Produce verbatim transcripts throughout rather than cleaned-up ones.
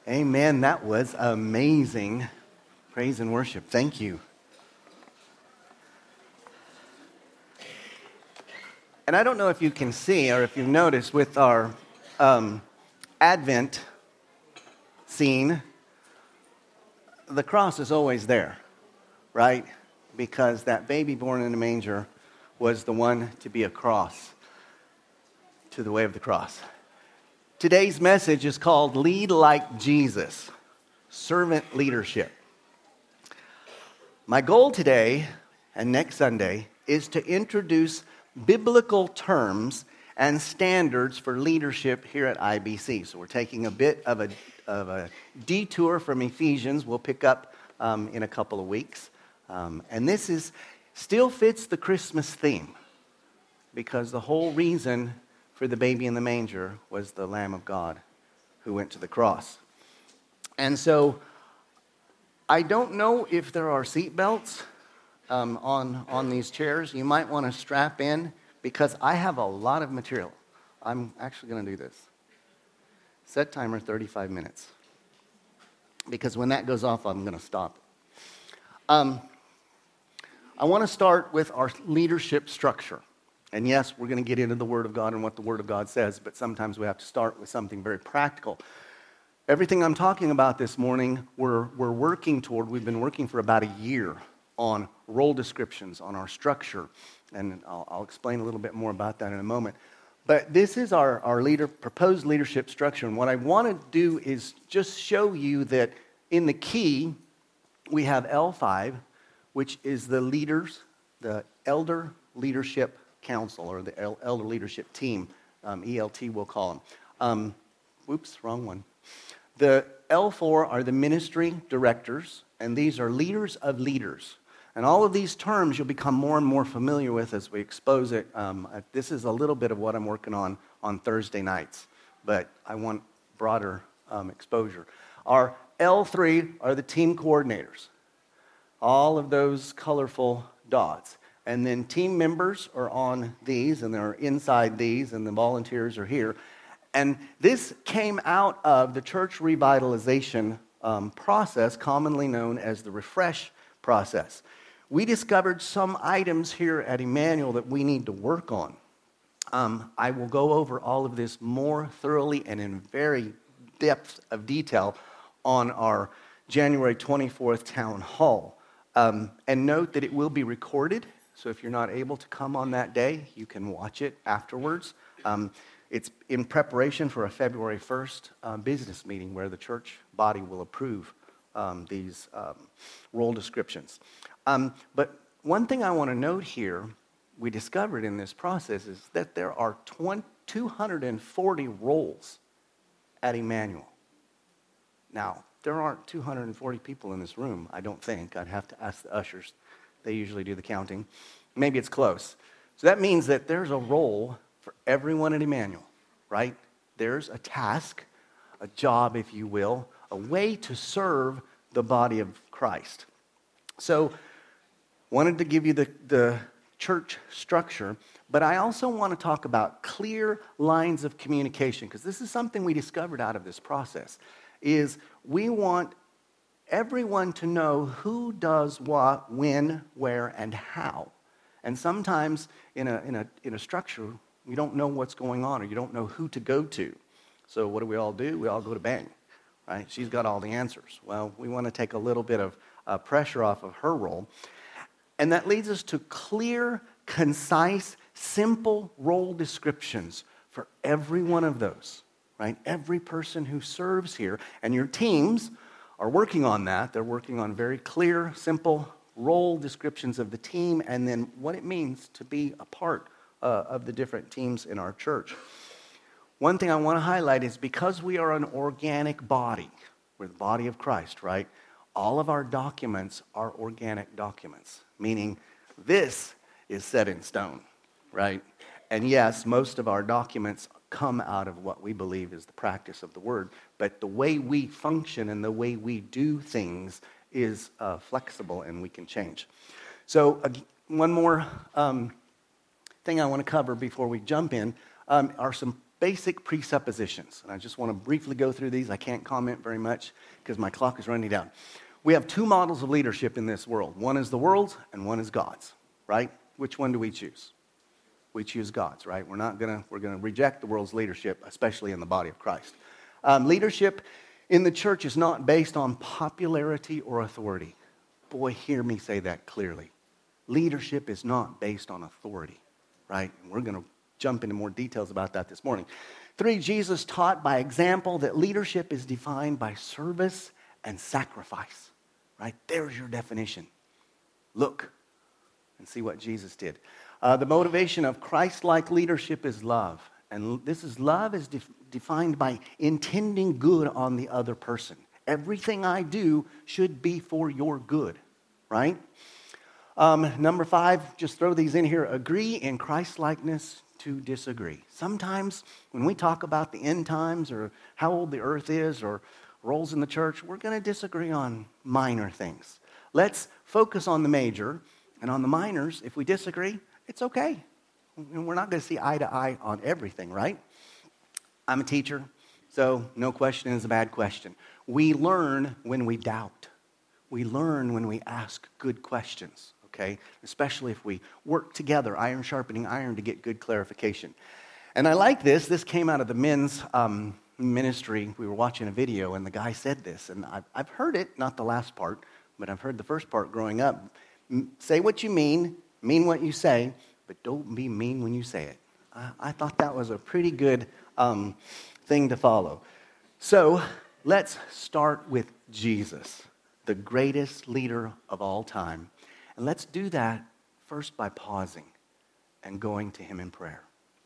Amen. That was amazing. Praise and worship. Thank you. And I don't know if you can see or if you've noticed with our um, Advent scene, the cross is always there, right? Because that baby born in a manger was the one to be a cross to the way of the cross. Today's message is called Lead Like Jesus, Servant Leadership. My goal today and next Sunday is to introduce biblical terms and standards for leadership here at I B C. So we're taking a bit of a, of a detour from Ephesians. We'll pick up um, in a couple of weeks. Um, and this is still fits the Christmas theme because the whole reason for the baby in the manger was the Lamb of God who went to the cross. And so I don't know if there are seat belts um, on, on these chairs. You might want to strap in because I have a lot of material. I'm actually going to do this. Set timer thirty-five minutes. Because when that goes off, I'm going to stop. Um, I want to start with our leadership structure. And yes, we're going to get into the Word of God and what the Word of God says, but sometimes we have to start with something very practical. Everything I'm talking about this morning, we're, we're working toward, we've been working for about a year on role descriptions, on our structure, and I'll, I'll explain a little bit more about that in a moment. But this is our, our leader, proposed leadership structure, and what I want to do is just show you that in the key, we have L five, which is the leaders, the Elder Leadership Council, or the Elder Leadership Team, um, E L T we'll call them. Um, whoops, wrong one. The L four are the ministry directors, and these are leaders of leaders. And all of these terms you'll become more and more familiar with as we expose it. Um, this is a little bit of what I'm working on on Thursday nights, but I want broader um, exposure. Our L three are the team coordinators, all of those colorful dots. And then team members are on these, and they're inside these, and the volunteers are here. And this came out of the church revitalization um, process, commonly known as the refresh process. We discovered some items here at Emmanuel that we need to work on. Um, I will go over all of this more thoroughly and in very depth of detail on our January twenty-fourth town hall. Um, and note that it will be recorded. So if you're not able to come on that day, you can watch it afterwards. Um, it's in preparation for a February first uh, business meeting where the church body will approve um, these um, role descriptions. Um, but one thing I want to note here, we discovered in this process, is that there are two hundred forty roles at Emmanuel. Now, there aren't two hundred forty people in this room, I don't think. I'd have to ask the ushers. They usually do the counting. Maybe it's close. So that means that there's a role for everyone at Emmanuel, right? There's a task, a job, if you will, a way to serve the body of Christ. So wanted to give you the, the church structure, but I also want to talk about clear lines of communication, because this is something we discovered out of this process, is we want everyone to know who does what, when, where, and how. And sometimes in a, in a, in a structure, you don't know what's going on or you don't know who to go to. So what do we all do? We all go to Bang, right? She's got all the answers. Well, we want to take a little bit of uh, pressure off of her role. And that leads us to clear, concise, simple role descriptions for every one of those, right? Every person who serves here. And your teams are working on that. They're working on very clear, simple role descriptions of the team and then what it means to be a part uh, of the different teams in our church. One thing I want to highlight is because we are an organic body, we're the body of Christ, right? All of our documents are organic documents, meaning this is set in stone, right? And yes, most of our documents come out of what we believe is the practice of the Word, but the way we function and the way we do things is uh, flexible and we can change. So uh, one more um, thing I want to cover before we jump in um, are some basic presuppositions. And I just want to briefly go through these. I can't comment very much because my clock is running down. We have two models of leadership in this world. One is the world's and one is God's, right? Which one do we choose? We choose God's, right? We're not gonna, we're gonna reject the world's leadership, especially in the body of Christ. Um, leadership in the church is not based on popularity or authority. Boy, hear me say that clearly. Leadership is not based on authority, right? And we're gonna jump into more details about that this morning. Three, Jesus taught by example that leadership is defined by service and sacrifice, right? There's your definition. Look and see what Jesus did. Uh, the motivation of Christ-like leadership is love. And this is love is def- defined by intending good on the other person. Everything I do should be for your good, right? Um, number five, just throw these in here. Agree in Christ-likeness to disagree. Sometimes when we talk about the end times or how old the earth is or roles in the church, we're going to disagree on minor things. Let's focus on the major, and on the minors, if we disagree, it's okay. And we're not going to see eye to eye on everything, right? I'm a teacher, so no question is a bad question. We learn when we doubt. We learn when we ask good questions, okay? Especially if we work together, iron sharpening iron, to get good clarification. And I like this. This came out of the men's um, ministry. We were watching a video, and the guy said this, and I've, I've heard it, not the last part, but I've heard the first part growing up. Say what you mean, mean what you say, but don't be mean when you say it. I, I thought that was a pretty good um, thing to follow. So let's start with Jesus, the greatest leader of all time. And let's do that first by pausing and going to him in prayer.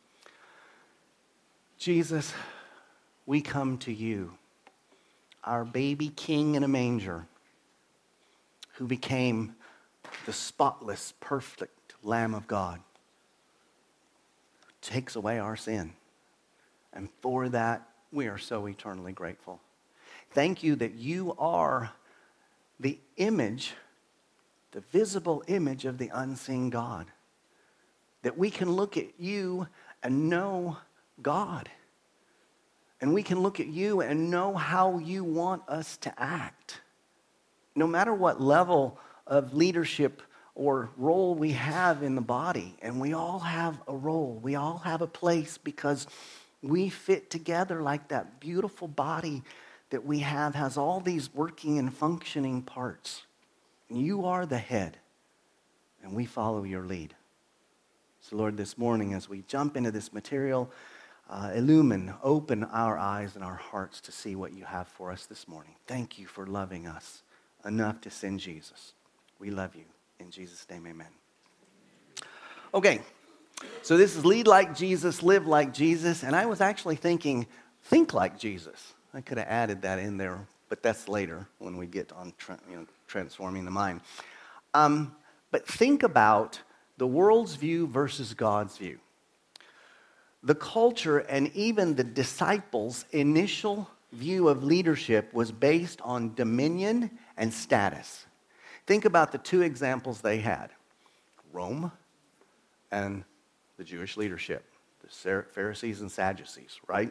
Jesus, we come to you, our baby king in a manger, who became the spotless, perfect Lamb of God, who takes away our sin. And for that, we are so eternally grateful. Thank you that you are the image, the visible image of the unseen God. That we can look at you and know God. And we can look at you and know how you want us to act. No matter what level of leadership or role we have in the body, and we all have a role, we all have a place, because we fit together like that beautiful body that we have has all these working and functioning parts. You are the head, and we follow your lead. So Lord, this morning as we jump into this material, uh, illumine, open our eyes and our hearts to see what you have for us this morning. Thank you for loving us enough to send Jesus. We love you. In Jesus' name, amen. Okay, so this is lead like Jesus, live like Jesus. And I was actually thinking, think like Jesus. I could have added that in there, but that's later when we get on tra- you know, transforming the mind. Um, but think about the world's view versus God's view. The culture and even the disciples' initial view of leadership was based on dominion and status. Think about the two examples they had, Rome and the Jewish leadership, the Pharisees and Sadducees, right?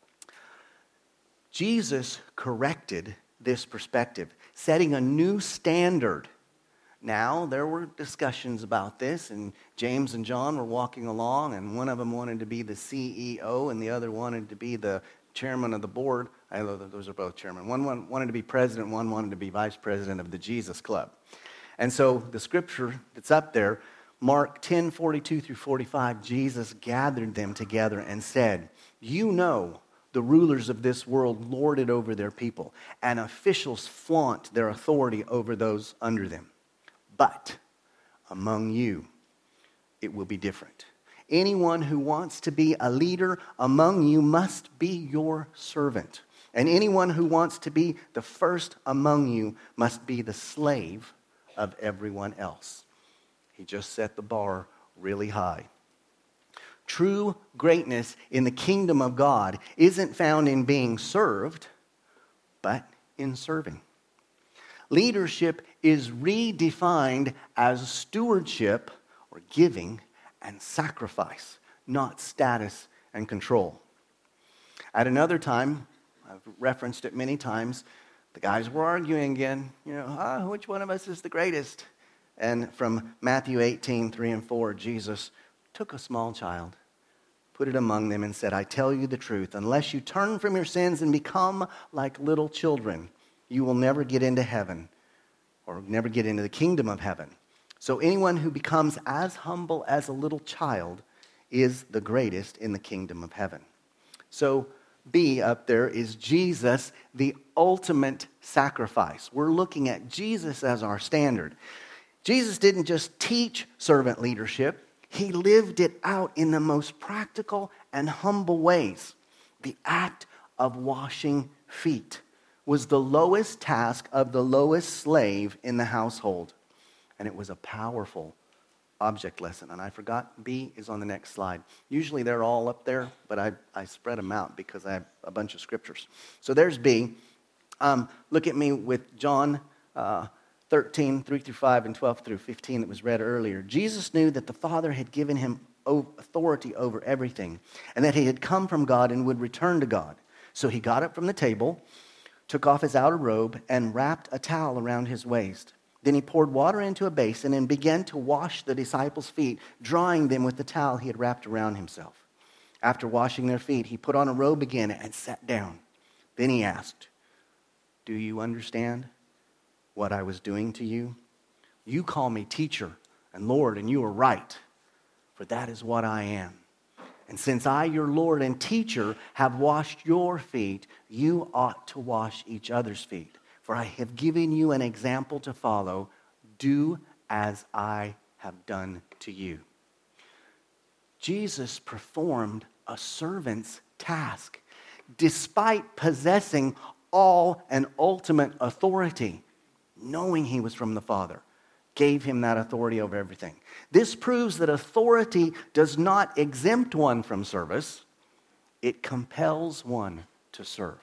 Jesus corrected this perspective, setting a new standard. Now, there were discussions about this, and James and John were walking along, and one of them wanted to be the C E O, and the other wanted to be the chairman of the board. I know that those are both chairmen. One wanted to be president, one wanted to be vice president of the Jesus Club. And so the scripture that's up there, Mark ten, forty-two through forty-five, Jesus gathered them together and said, you know the rulers of this world lord it over their people, and officials flaunt their authority over those under them. But among you, it will be different. Anyone who wants to be a leader among you must be your servant. And anyone who wants to be the first among you must be the slave of everyone else. He just set the bar really high. True greatness in the kingdom of God isn't found in being served, but in serving. Leadership is redefined as stewardship or giving and sacrifice, not status and control. At another time, I've referenced it many times, the guys were arguing again, you know, ah, which one of us is the greatest? And from Matthew eighteen, three and four, Jesus took a small child, put it among them and said, I tell you the truth, unless you turn from your sins and become like little children, you will never get into heaven or never get into the kingdom of heaven. So anyone who becomes as humble as a little child is the greatest in the kingdom of heaven. So B up there is Jesus, the ultimate sacrifice. We're looking at Jesus as our standard. Jesus didn't just teach servant leadership. He lived it out in the most practical and humble ways. The act of washing feet was the lowest task of the lowest slave in the household. And it was a powerful object lesson. And I forgot, B is on the next slide. Usually they're all up there, but I, I spread them out because I have a bunch of scriptures. So there's B. Um, look at me with John uh, thirteen, three through five, and twelve through fifteen that was read earlier. Jesus knew that the Father had given him authority over everything, and that he had come from God and would return to God. So he got up from the table, took off his outer robe, and wrapped a towel around his waist. Then he poured water into a basin and began to wash the disciples' feet, drying them with the towel he had wrapped around himself. After washing their feet, he put on a robe again and sat down. Then he asked, do you understand what I was doing to you? You call me teacher and Lord, and you are right, for that is what I am. And since I, your Lord and teacher, have washed your feet, you ought to wash each other's feet. For I have given you an example to follow. Do as I have done to you. Jesus performed a servant's task, despite possessing all and ultimate authority. Knowing he was from the Father, gave him that authority over everything. This proves that authority does not exempt one from service. It compels one to serve.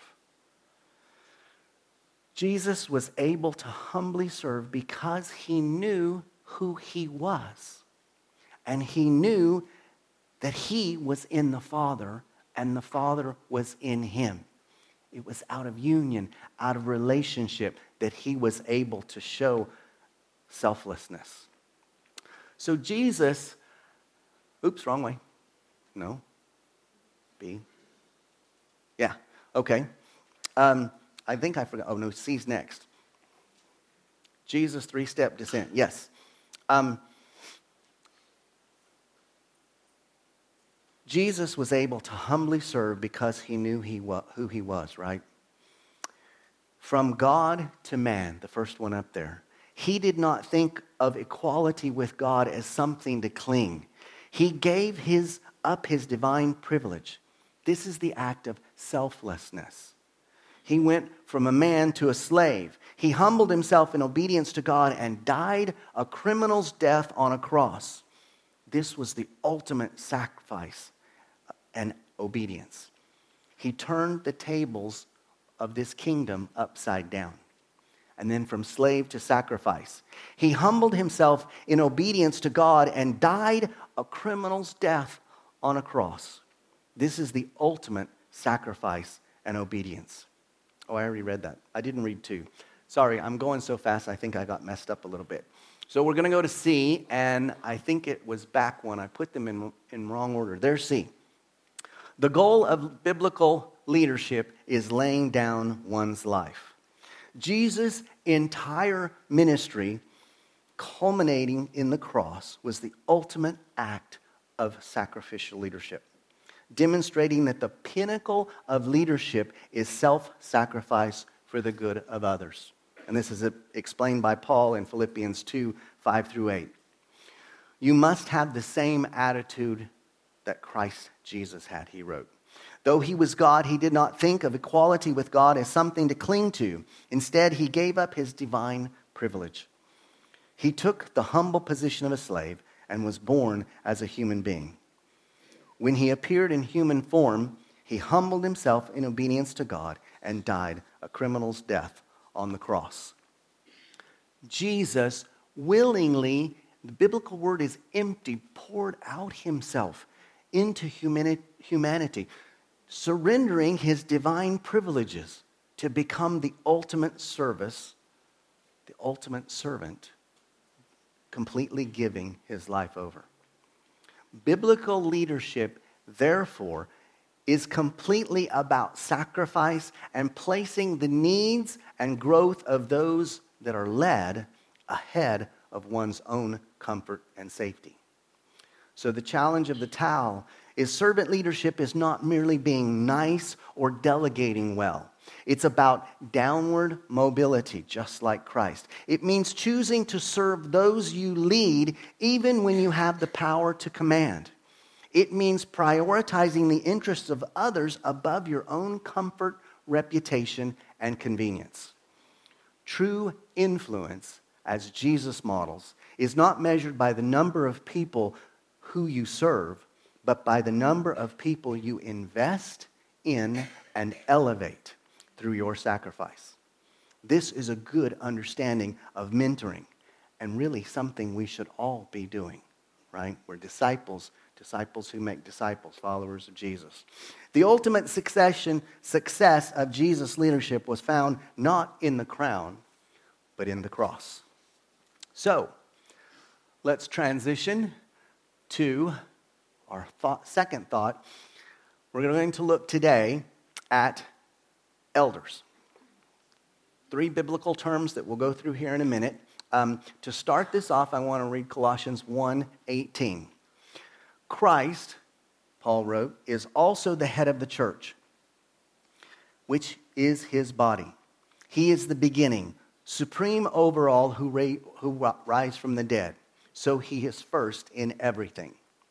Jesus was able to humbly serve because he knew who he was. And he knew that he was in the Father and the Father was in him. It was out of union, out of relationship, that he was able to show selflessness. So Jesus, oops, wrong way. No. B. Yeah, okay. Um, I think I forgot. Oh, no, C's next. Jesus' three-step descent. Yes. Um, Jesus was able to humbly serve because he knew he wa- who he was, right? From God to man, the first one up there, he did not think of equality with God as something to cling. He gave his up his divine privilege. This is the act of selflessness. He went from a man to a slave. He humbled himself in obedience to God and died a criminal's death on a cross. This was the ultimate sacrifice and obedience. He turned the tables of this kingdom upside down. And then from slave to sacrifice. He humbled himself in obedience to God and died a criminal's death on a cross. This is the ultimate sacrifice and obedience. Oh, I already read that. I didn't read two. Sorry, I'm going so fast I think I got messed up a little bit. So we're going to go to C, and I think it was back one. I put them in, in wrong order. There's C. The goal of biblical leadership is laying down one's life. Jesus' entire ministry, culminating in the cross, was the ultimate act of sacrificial leadership, demonstrating that the pinnacle of leadership is self-sacrifice for the good of others. And this is explained by Paul in Philippians two, five through eight. You must have the same attitude that Christ Jesus had, he wrote. Though he was God, he did not think of equality with God as something to cling to. Instead, he gave up his divine privilege. He took the humble position of a slave and was born as a human being. When he appeared in human form, he humbled himself in obedience to God and died a criminal's death on the cross. Jesus willingly, the biblical word is empty, poured out himself into humani- humanity. surrendering his divine privileges to become the ultimate service, the ultimate servant, completely giving his life over. Biblical leadership, therefore, is completely about sacrifice and placing the needs and growth of those that are led ahead of one's own comfort and safety. So the challenge of the towel is servant leadership is not merely being nice or delegating well. It's about downward mobility, just like Christ. It means choosing to serve those you lead even when you have the power to command. It means prioritizing the interests of others above your own comfort, reputation, and convenience. True influence, as Jesus models, is not measured by the number of people who you serve, but by the number of people you invest in and elevate through your sacrifice. This is a good understanding of mentoring, and really something we should all be doing, right? We're disciples, disciples who make disciples, followers of Jesus. The ultimate succession, success of Jesus' leadership was found not in the crown, but in the cross. So, let's transition to our thought, second thought. We're going to look today at elders. Three biblical terms that we'll go through here in a minute. Um, to start this off, I want to read Colossians one eighteen. Christ, Paul wrote, is also the head of the church, which is his body. He is the beginning, supreme over all who, ra- who rise from the dead. So he is first in everything.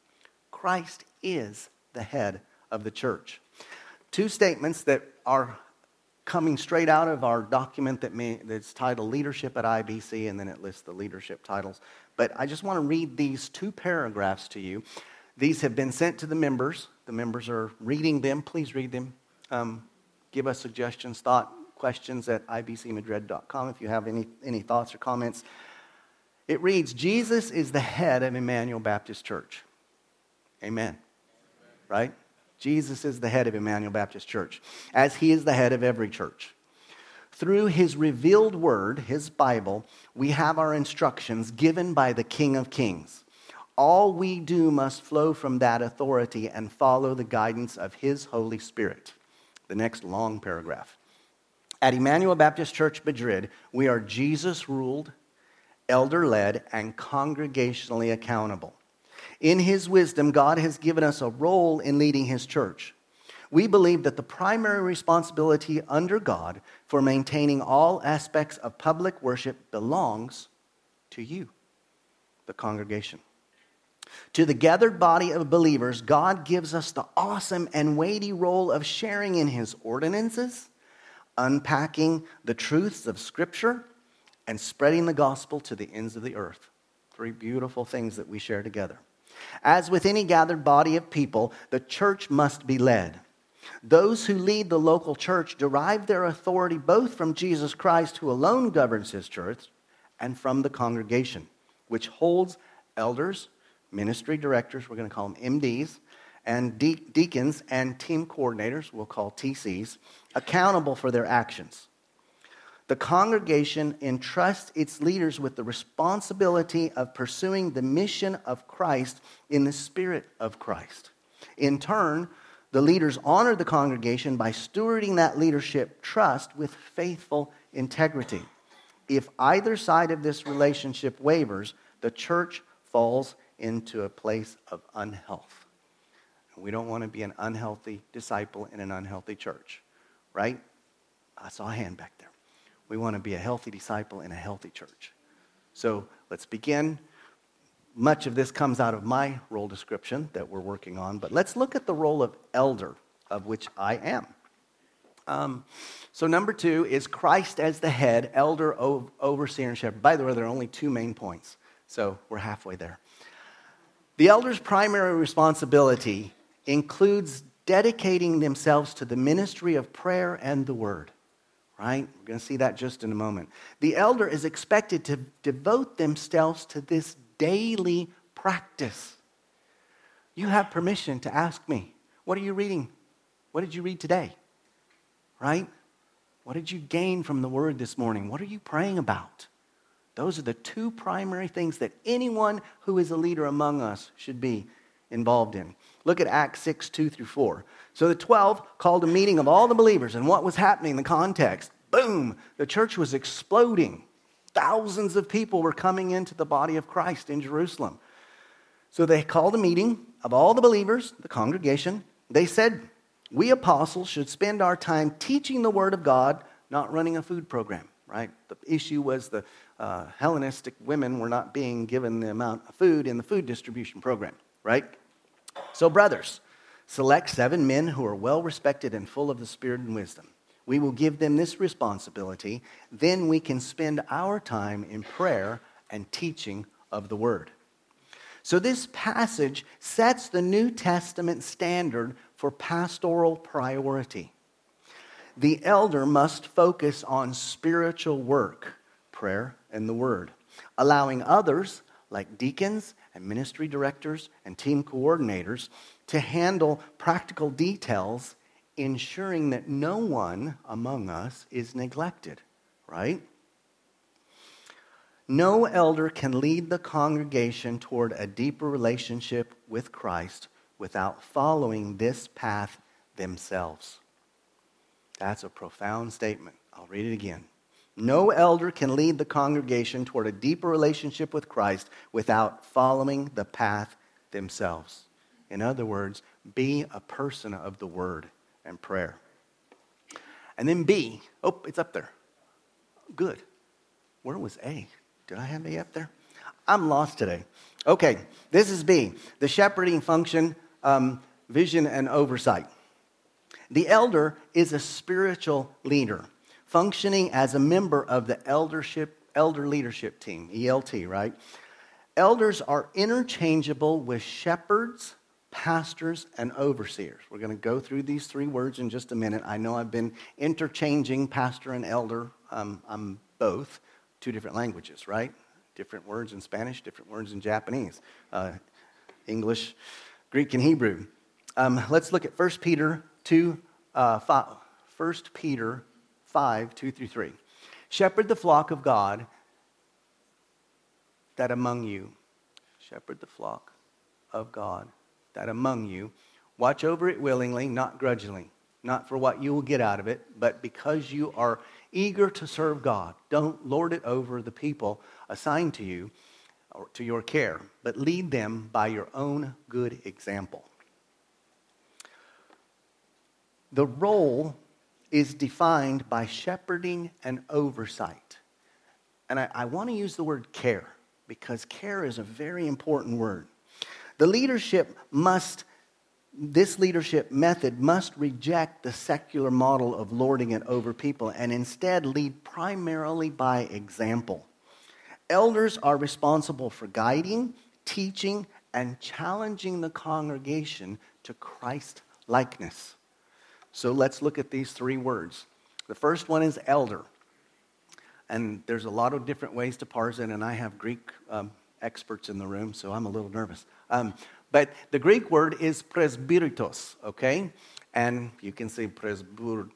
Christ is the head of the church. Two statements that are coming straight out of our document that may, that's titled Leadership at I B C, and then it lists the leadership titles. But I just want to read these two paragraphs to you. These have been sent to the members. The members are reading them. Please read them. Um, give us suggestions, thought, questions at I B C Madrid dot com if you have any, any thoughts or comments. It reads, Jesus is the head of Emmanuel Baptist Church. Amen. Right? Jesus is the head of Emmanuel Baptist Church, as he is the head of every church. Through his revealed word, his Bible, we have our instructions given by the King of Kings. All we do must flow from that authority and follow the guidance of his Holy Spirit. The next long paragraph. At Emmanuel Baptist Church Madrid, we are Jesus-ruled, elder-led, and congregationally accountable. In his wisdom, God has given us a role in leading his church. We believe that the primary responsibility under God for maintaining all aspects of public worship belongs to you, the congregation. To the gathered body of believers, God gives us the awesome and weighty role of sharing in his ordinances, unpacking the truths of Scripture, and spreading the gospel to the ends of the earth. Three beautiful things that we share together. As with any gathered body of people, the church must be led. Those who lead the local church derive their authority both from Jesus Christ, who alone governs his church, and from the congregation, which holds elders, ministry directors, we're going to call them M Ds, and de- deacons and team coordinators, we'll call T Cs, accountable for their actions. The congregation entrusts its leaders with the responsibility of pursuing the mission of Christ in the spirit of Christ. In turn, the leaders honor the congregation by stewarding that leadership trust with faithful integrity. If either side of this relationship wavers, the church falls into a place of unhealth. We don't want to be an unhealthy disciple in an unhealthy church, right? I saw a hand back there. We want to be a healthy disciple in a healthy church. So let's begin. Much of this comes out of my role description that we're working on, but let's look at the role of elder, of which I am. Um, so number two is Christ as the head, elder, overseer, and shepherd. By the way, there are only two main points, so we're halfway there. The elder's primary responsibility includes dedicating themselves to the ministry of prayer and the word. Right? We're going to see that just in a moment. The elder is expected to devote themselves to this daily practice. You have permission to ask me, what are you reading What did you read today? Right? What did you gain from the word this morning? What are you praying about? Those are the two primary things that anyone who is a leader among us should be involved in. Look at Acts six, two through four. So the twelve called a meeting of all the believers, and what was happening in the context? Boom! The church was exploding. Thousands of people were coming into the body of Christ in Jerusalem. So they called a meeting of all the believers, the congregation. They said, we apostles should spend our time teaching the word of God, not running a food program, right? The issue was the uh, Hellenistic women were not being given the amount of food in the food distribution program, right? So brothers, select seven men who are well respected and full of the Spirit and wisdom. We will give them this responsibility. Then we can spend our time in prayer and teaching of the word. So this passage sets the New Testament standard for pastoral priority. The elder must focus on spiritual work, prayer and the word, allowing others like deacons and ministry directors and team coordinators to handle practical details, ensuring that no one among us is neglected, right? No elder can lead the congregation toward a deeper relationship with Christ without following this path themselves. That's a profound statement. I'll read it again. No elder can lead the congregation toward a deeper relationship with Christ without following the path themselves. In other words, be a person of the word and prayer. And then B, oh, it's up there. Good. Where was A? Did I have A up there? I'm lost today. Okay, this is B, the shepherding function, um, vision and oversight. The elder is a spiritual leader, functioning as a member of the eldership, elder leadership team, E L T, right? Elders are interchangeable with shepherds, pastors, and overseers. We're going to go through these three words in just a minute. I know I've been interchanging pastor and elder. Um, I'm both. Two different languages, right? Different words in Spanish, different words in Japanese, uh, English, Greek, and Hebrew. Um, let's look at First Peter two, uh, five, First Peter five, two through three. Shepherd the flock of God that among you, shepherd the flock of God that among you, watch over it willingly, not grudgingly, not for what you will get out of it, but because you are eager to serve God. Don't lord it over the people assigned to you or to your care, but lead them by your own good example. The role is defined by shepherding and oversight. And I, I want to use the word care because care is a very important word. The leadership must, this leadership method must reject the secular model of lording it over people and instead lead primarily by example. Elders are responsible for guiding, teaching, and challenging the congregation to Christ-likeness. So let's look at these three words. The first one is elder. And there's a lot of different ways to parse it, and I have Greek um, experts in the room, so I'm a little nervous. Um, but the Greek word is presbyteros, okay? And you can say presbyteros,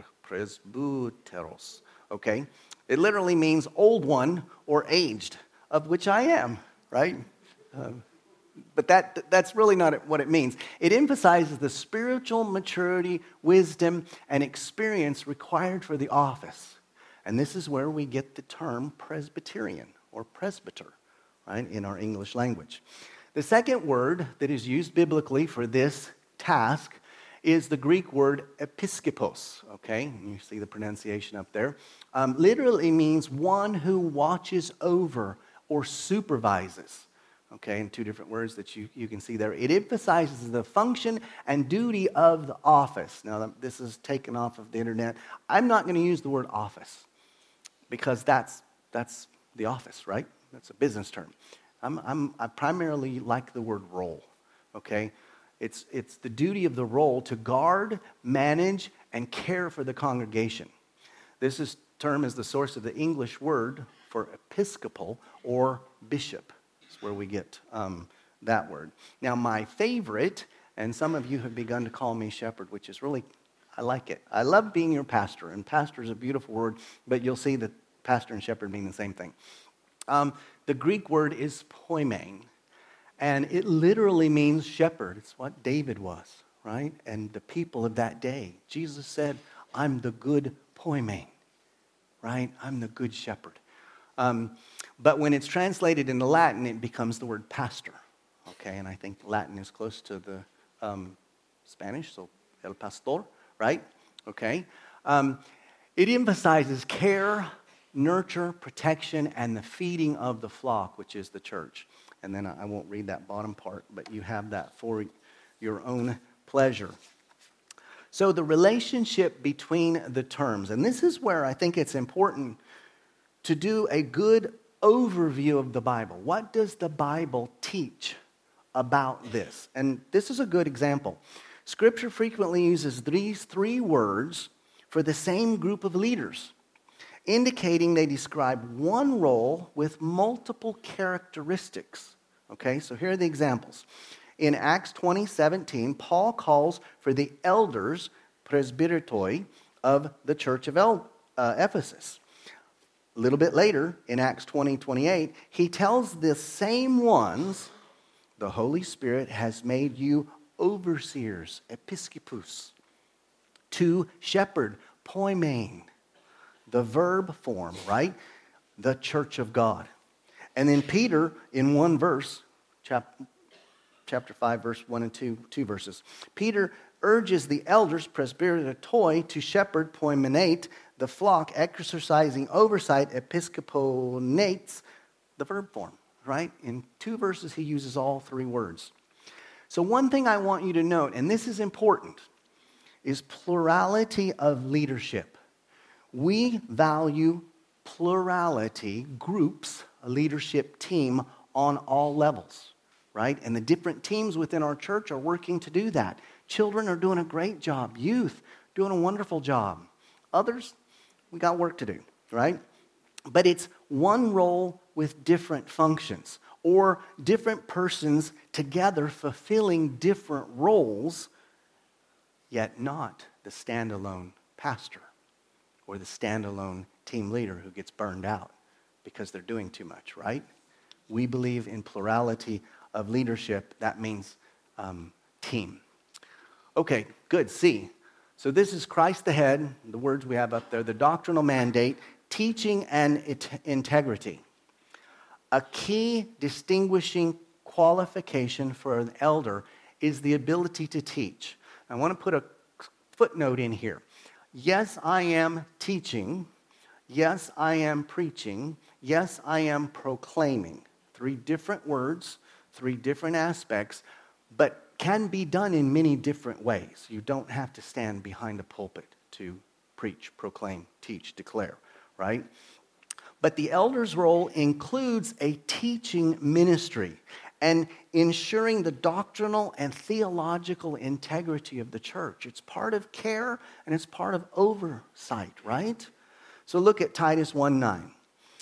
presbyteros, okay? It literally means old one or aged, of which I am, right? Um, But that that's really not what it means. It emphasizes the spiritual maturity, wisdom, and experience required for the office. And this is where we get the term Presbyterian or presbyter, right, in our English language. The second word that is used biblically for this task is the Greek word episkopos, okay? You see the pronunciation up there. Um, literally means one who watches over or supervises. Okay, and two different words that you, you can see there. It emphasizes the function and duty of the office. Now, this is taken off of the internet. I'm not going to use the word office because that's that's the office, right? That's a business term. I'm, I'm, I primarily like the word role, okay? It's, it's the duty of the role to guard, manage, and care for the congregation. This is, term is the source of the English word for episcopal or bishop. Where we get um, that word. Now, my favorite, And some of you have begun to call me shepherd, which is really, I like it. I love being your pastor, and pastor is a beautiful word, but you'll see that pastor and shepherd mean the same thing. Um, the Greek word is poimen, and it literally means shepherd. It's what David was, right? And the people of that day. Jesus said, I'm the good poimen, right? I'm the good shepherd. Um, but when it's translated into Latin, it becomes the word pastor, okay? And I think Latin is close to the um, Spanish, so el pastor, right? Okay. Um, it emphasizes care, nurture, protection, and the feeding of the flock, which is the church. And then I won't read that bottom part, but you have that for your own pleasure. So the relationship between the terms, and this is where I think it's important to do a good overview of the Bible. What does the Bible teach about this? And this is a good example. Scripture frequently uses these three words for the same group of leaders, indicating they describe one role with multiple characteristics. Okay, so here are the examples. In Acts twenty seventeen, Paul calls for the elders, presbyteroi, of the church of El- uh, Ephesus. A little bit later, in Acts twenty twenty-eight, he tells the same ones, the Holy Spirit has made you overseers, episkopos, to shepherd, poimen, the verb form, right? The church of God. And then Peter, in one verse, chap- chapter five, verse one and two, two verses, Peter urges the elders, presbyteroi, to shepherd, poimenate, the flock, exercising oversight, episkoponates, the verb form, right? In two verses, he uses all three words. So one thing I want you to note, and this is important, is plurality of leadership. We value plurality, groups, a leadership team on all levels, right? And the different teams within our church are working to do that. Children are doing a great job. Youth, doing a wonderful job. Others, we got work to do, right? But it's one role with different functions, or different persons together fulfilling different roles, yet not the standalone pastor or the standalone team leader who gets burned out because they're doing too much, right? We believe in plurality of leadership. That means um, team. Okay, good. C. So this is Christ the head, the words we have up there, the doctrinal mandate, teaching and it- integrity. A key distinguishing qualification for an elder is the ability to teach. I want to put a footnote in here. Yes, I am teaching. Yes, I am preaching. Yes, I am proclaiming. Three different words, three different aspects, but can be done in many different ways. You don't have to stand behind a pulpit to preach, proclaim, teach, declare, right? But the elder's role includes a teaching ministry and ensuring the doctrinal and theological integrity of the church. It's part of care and it's part of oversight, right? So look at Titus one nine.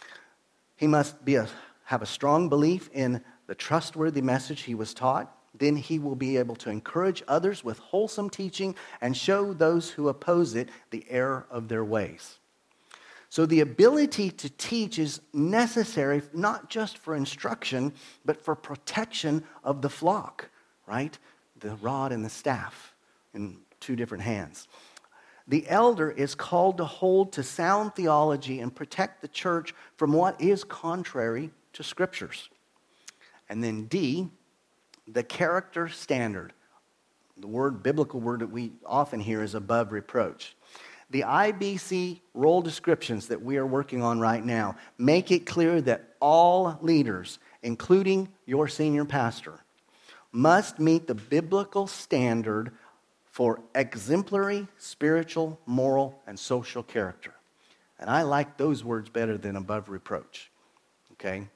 He must be a, have a strong belief in the trustworthy message he was taught. Then he will be able to encourage others with wholesome teaching and show those who oppose it the error of their ways. So the ability to teach is necessary not just for instruction, but for protection of the flock, right? The rod and the staff in two different hands. The elder is called to hold to sound theology and protect the church from what is contrary to scriptures. And then D, the character standard. The word, biblical word that we often hear is above reproach. The I B C role descriptions that we are working on right now make it clear that all leaders, including your senior pastor, must meet the biblical standard for exemplary spiritual, moral, and social character. And I like those words better than above reproach. Okay?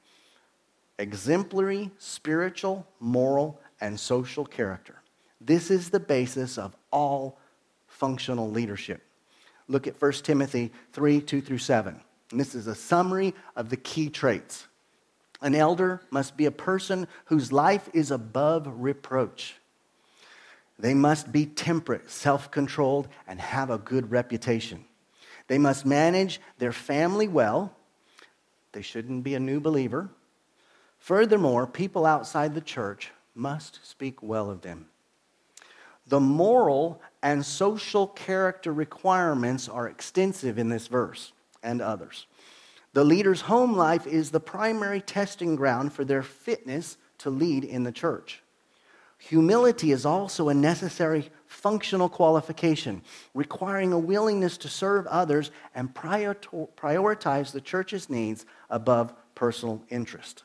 Exemplary spiritual, moral, and social character. This is the basis of all functional leadership. Look at First Timothy three, two through seven. And this is a summary of the key traits. An elder must be a person whose life is above reproach. They must be temperate, self-controlled, and have a good reputation. They must manage their family well. They shouldn't be a new believer. Furthermore, people outside the church must speak well of them. The moral and social character requirements are extensive in this verse and others. The leader's home life is the primary testing ground for their fitness to lead in the church. Humility is also a necessary functional qualification, requiring a willingness to serve others and prioritize the church's needs above personal interest.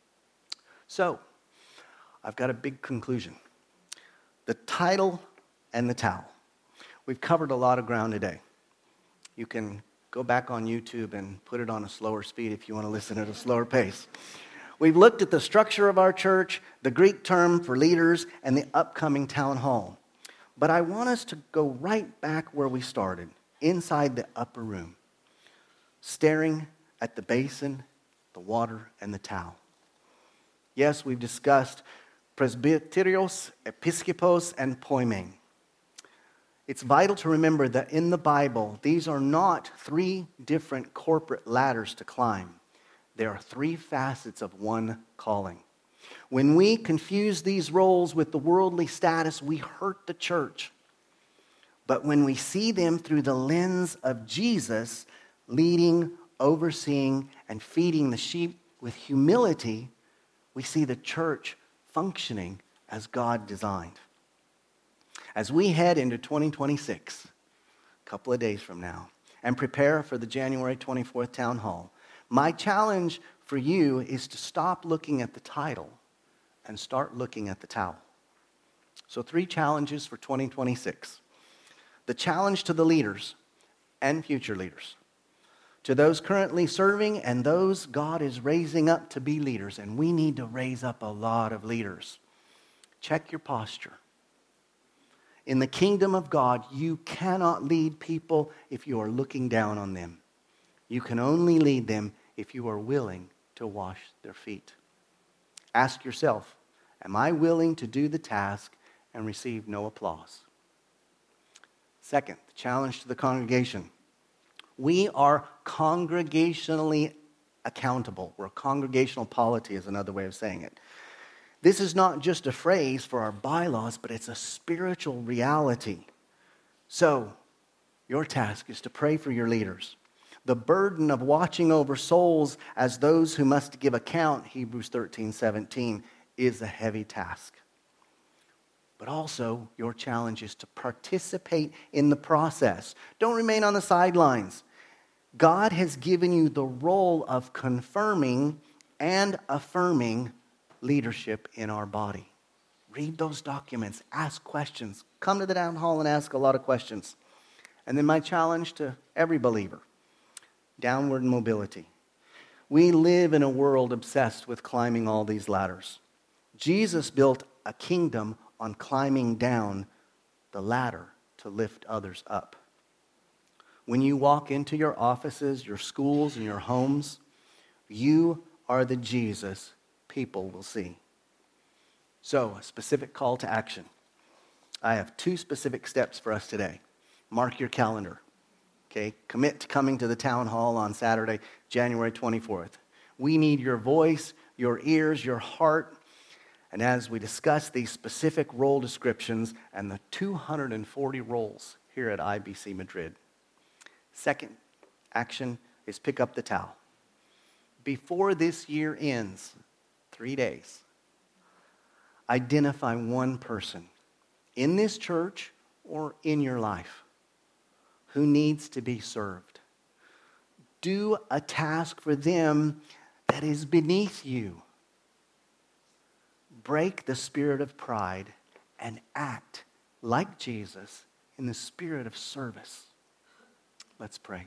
So, I've got a big conclusion. The title and the towel. We've covered a lot of ground today. You can go back on YouTube and put it on a slower speed if you want to listen at a slower pace. We've looked at the structure of our church, the Greek term for leaders, and the upcoming town hall. But I want us to go right back where we started, inside the upper room, staring at the basin, the water, and the towel. Yes, we've discussed presbyterios, episkopos, and poimen. It's vital to remember that in the Bible, these are not three different corporate ladders to climb. There are three facets of one calling. When we confuse these roles with the worldly status, we hurt the church. But when we see them through the lens of Jesus, leading, overseeing, and feeding the sheep with humility, we see the church functioning as God designed. As we head into twenty twenty-six, a couple of days from now, and prepare for the January twenty-fourth town hall, my challenge for you is to stop looking at the title and start looking at the towel. So three challenges for twenty twenty-six. The challenge to the leaders and future leaders. To those currently serving and those God is raising up to be leaders. And we need to raise up a lot of leaders. Check your posture. In the kingdom of God, you cannot lead people if you are looking down on them. You can only lead them if you are willing to wash their feet. Ask yourself, am I willing to do the task and receive no applause? Second, the challenge to the congregation. We are congregationally accountable. Or congregational polity is another way of saying it. This is not just a phrase for our bylaws, but it's a spiritual reality. So, your task is to pray for your leaders. The burden of watching over souls as those who must give account, Hebrews thirteen seventeen, is a heavy task. But also, your challenge is to participate in the process. Don't remain on the sidelines. God has given you the role of confirming and affirming leadership in our body. Read those documents. Ask questions. Come to the town hall and ask a lot of questions. And then my challenge to every believer, downward mobility. We live in a world obsessed with climbing all these ladders. Jesus built a kingdom on climbing down the ladder to lift others up. When you walk into your offices, your schools, and your homes, you are the Jesus people will see. So, a specific call to action. I have two specific steps for us today. Mark your calendar. Okay, commit to coming to the town hall on Saturday, January twenty-fourth. We need your voice, your ears, your heart. And as we discuss these specific role descriptions and the two hundred forty roles here at I B C Madrid. Second action is pick up the towel. Before this year ends, three days, identify one person in this church or in your life who needs to be served. Do a task for them that is beneath you. Break the spirit of pride and act like Jesus in the spirit of service. Let's pray.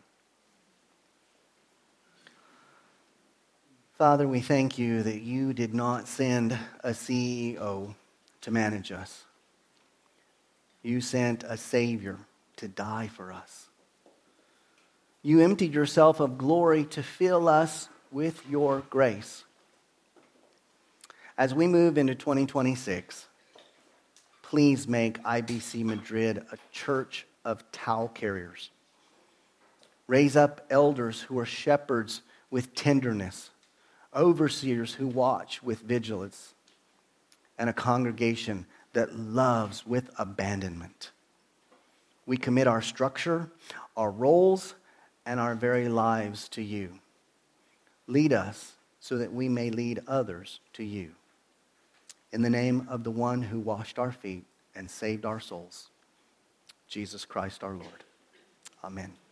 Father, we thank you that you did not send a C E O to manage us. You sent a Savior to die for us. You emptied yourself of glory to fill us with your grace. As we move into twenty twenty-six, please make I B C Madrid a church of towel carriers. Raise up elders who are shepherds with tenderness, overseers who watch with vigilance, and a congregation that loves with abandonment. We commit our structure, our roles, and our very lives to you. Lead us so that we may lead others to you. In the name of the one who washed our feet and saved our souls, Jesus Christ our Lord. Amen.